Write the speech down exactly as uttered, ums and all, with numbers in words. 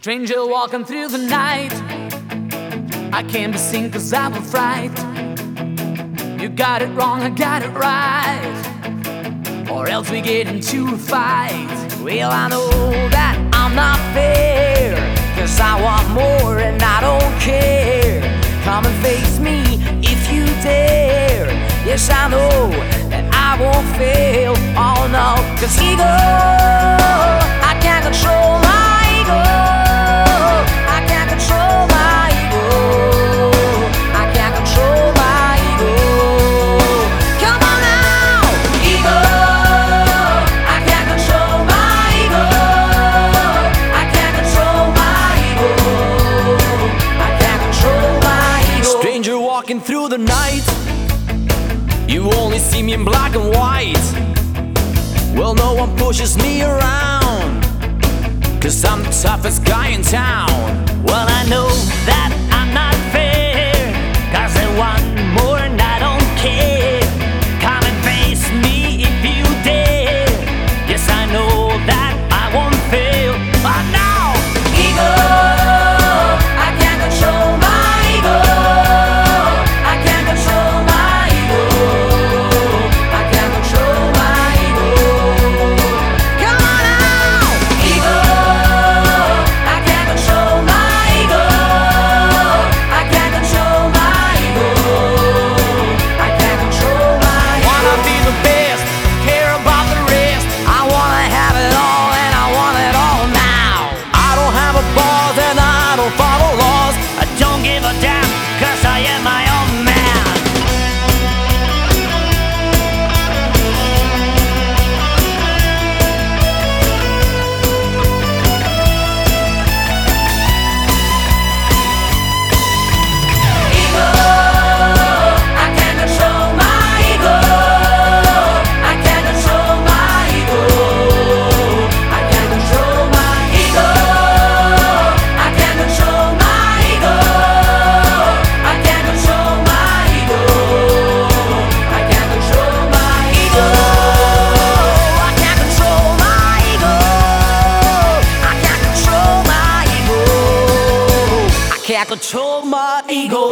Stranger walking through the night, I can't be seen cause I'm afraid. You got it wrong, I got it right, or else we get into a fight. Well, I know that I'm not fair, cause I want more and I don't care. Come and face me if you dare. Yes, I know that I won't fail. Oh no, cause ego, I can't control my ego. I can't control my ego. I can't control my ego. Come on now, ego. I can't control my ego. I can't control my ego. I can't control my ego. Stranger walking through the night, you only see me in black and white. Well, no one pushes me around, cause I'm the toughest guy in town. Well, I know that I'm not fair, cause I want more and I don't care. Come and face me if you dare. Yes, I know that I won't fail. But now, ego, I can't control my ego. I can't control my ego. I can't control my ego. Come on now, ego. I can't control my ego. I can't control my ego. I can't control my ego. Wanna be the best, care about the rest. I wanna have it all and I want it all now. I don't have a boss and I don't follow laws. I don't give a damn, cause I am my own man. Ego, I can't control my ego. I can't control my ego. I can't control my ego. I can't control my ego. I can't control my ego. I can't control my ego. I can't control my ego. I can't control my ego. I can't control my ego.